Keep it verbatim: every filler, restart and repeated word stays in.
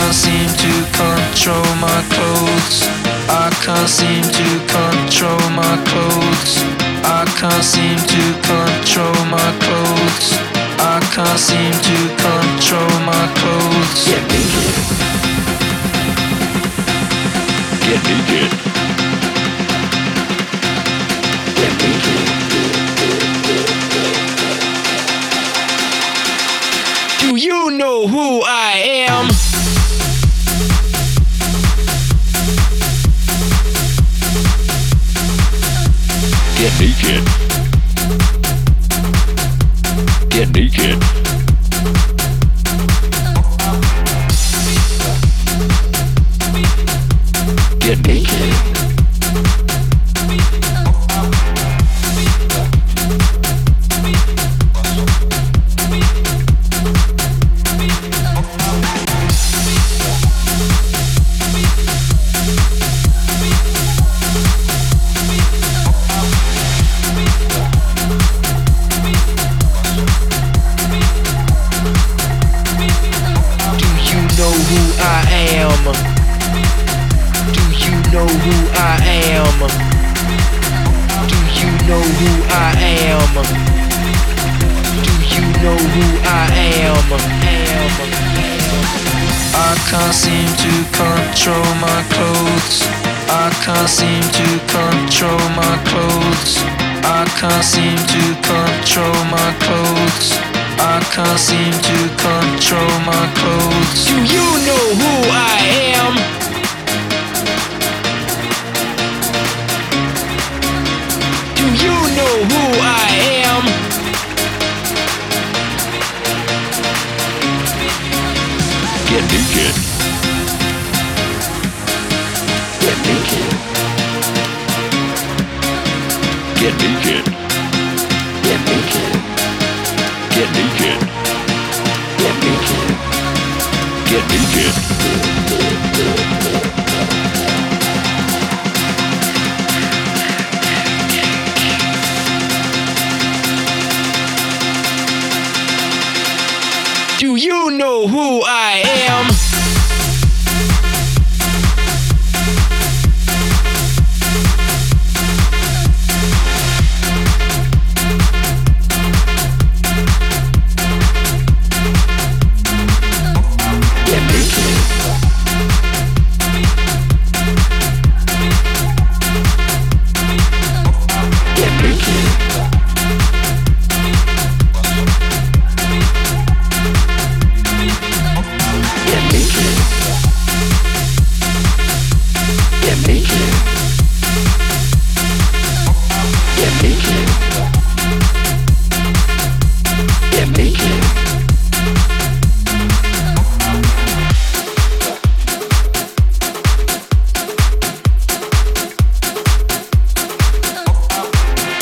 can't seem to control my clothes. I can't seem to control my clothes. I can't seem to control my clothes. I can't seem to control my clothes. Get naked. Get naked. Get naked. Do you know who I am? Get naked. Get naked. Get naked. I can't seem to control my clothes. I can't seem to control my clothes. I can't seem to control my clothes. I can't seem to control my clothes. Do you know who I am? Do you know who I am? Get naked. Get naked. Get naked. Get naked. Get naked. Get naked. Get naked. Do you know who I am? Get naked. Get naked.